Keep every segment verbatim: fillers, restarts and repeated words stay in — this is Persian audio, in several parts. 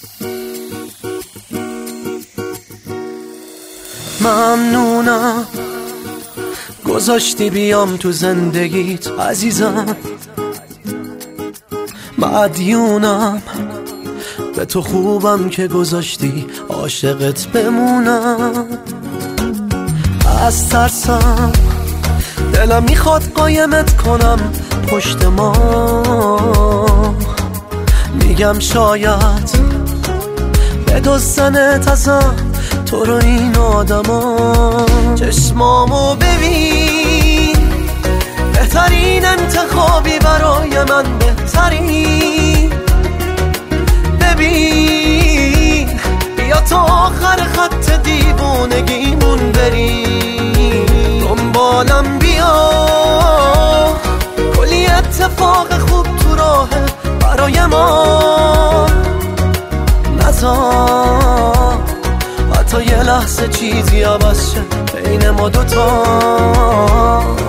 ممنونم گذاشتی بیام تو زندگیت عزیزم، مدیونم به تو خوبم که گذاشتی عاشقت بمونم. از ترسم دلم میخواد قایمت کنم پشت ما، میگم شاید بدزدنت ازم تو رو این آدما. چشمامو ببین، بهترین انتخابی برای من، بهترین. ببین بیا تا آخر خط دیوونگیمون بریم، دنبالم بیا، کلی اتفاق خوب تو راه برای ما. نذار حتی یه لحظه چیزی عوض شه بین ما دوتا.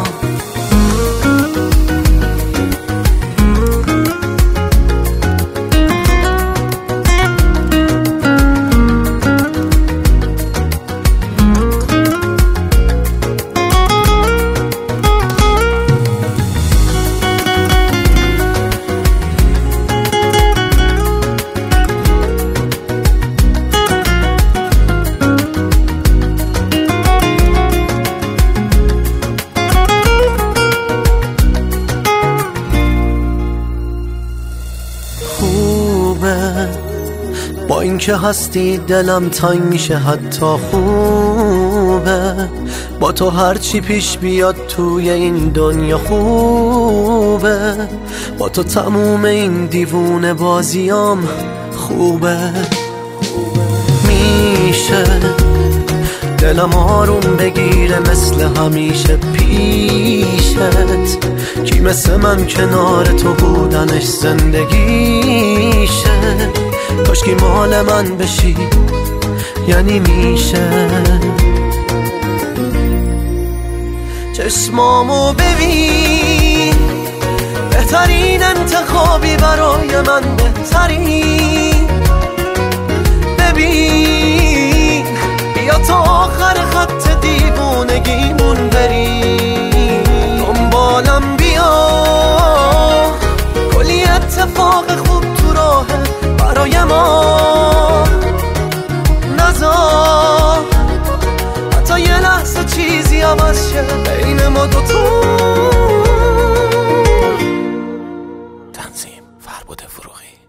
با اینکه هستی دلم تنگ میشه حتی خوبه، با تو هرچی پیش بیاد توی این دنیا خوبه، با تو تموم این دیوونه بازیام خوبه. میشه دلم آروم بگیره مثل همیشه پیشت، کی مثل من کنار تو بودنش زندگیشه. کاشکی مال من بشی یعنی میشه. چشمامو ببین، بهترین انتخابی برای من، بهترین. ببین بیا تا آخر خط دیوونگیمون بریم، دنبالم بیا، کلی اتفاق خوب تو راه برای ما. نذار حتی یه لحظه چیزی عوض شه بین ما دوتا. تنظیم فربود فروغی.